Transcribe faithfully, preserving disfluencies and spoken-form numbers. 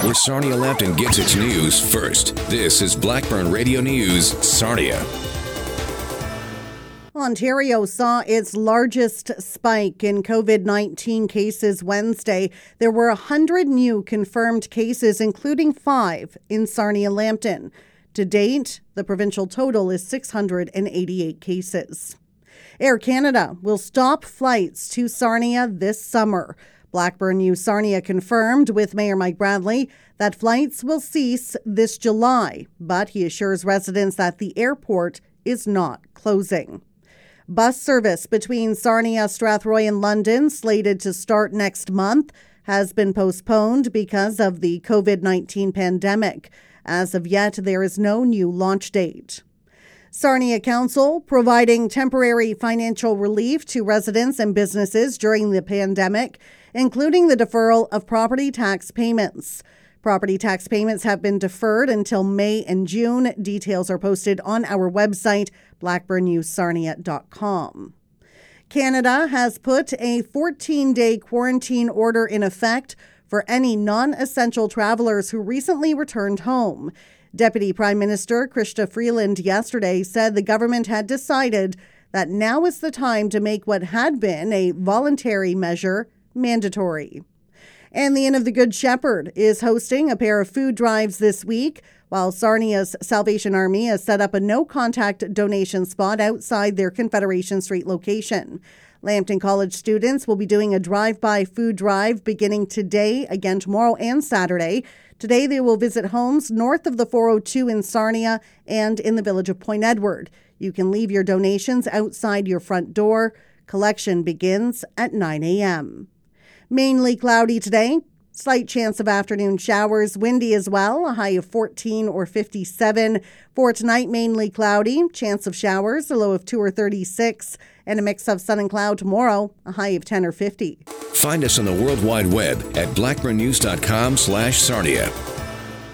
where Sarnia-Lambton gets its news first. This is Blackburn Radio News, Sarnia. Ontario saw its largest spike in COVID nineteen cases Wednesday. There were one hundred new confirmed cases, including five in Sarnia-Lambton. To date, the provincial total is six hundred eighty-eight cases. Air Canada will stop flights to Sarnia this summer. Blackburn News Sarnia confirmed with Mayor Mike Bradley that flights will cease this July, but he assures residents that the airport is not closing. Bus service between Sarnia, Strathroy and London, slated to start next month, has been postponed because of the COVID nineteen pandemic. As of yet, there is no new launch date. Sarnia Council providing temporary financial relief to residents and businesses during the pandemic, including the deferral of property tax payments. Property tax payments have been deferred until May and June. Details are posted on our website, blackburn news sarnia dot com. Canada has put a fourteen-day quarantine order in effect for any non-essential travelers who recently returned home. Deputy Prime Minister Chrystia Freeland yesterday said the government had decided that now is the time to make what had been a voluntary measure mandatory. And the Inn of the Good Shepherd is hosting a pair of food drives this week, while Sarnia's Salvation Army has set up a no-contact donation spot outside their Confederation Street location. Lambton College students will be doing a drive-by food drive beginning today, again tomorrow and Saturday. Today they will visit homes north of the four oh two in Sarnia and in the village of Point Edward. You can leave your donations outside your front door. Collection begins at nine a.m. Mainly cloudy today. Slight chance of afternoon showers. Windy as well. A high of fourteen or fifty-seven. For tonight, mainly cloudy. Chance of showers. A low of two or thirty-six. And a mix of sun and cloud tomorrow. A high of ten or fifty. Find us on the World Wide Web at blackburn news dot com slash Sarnia.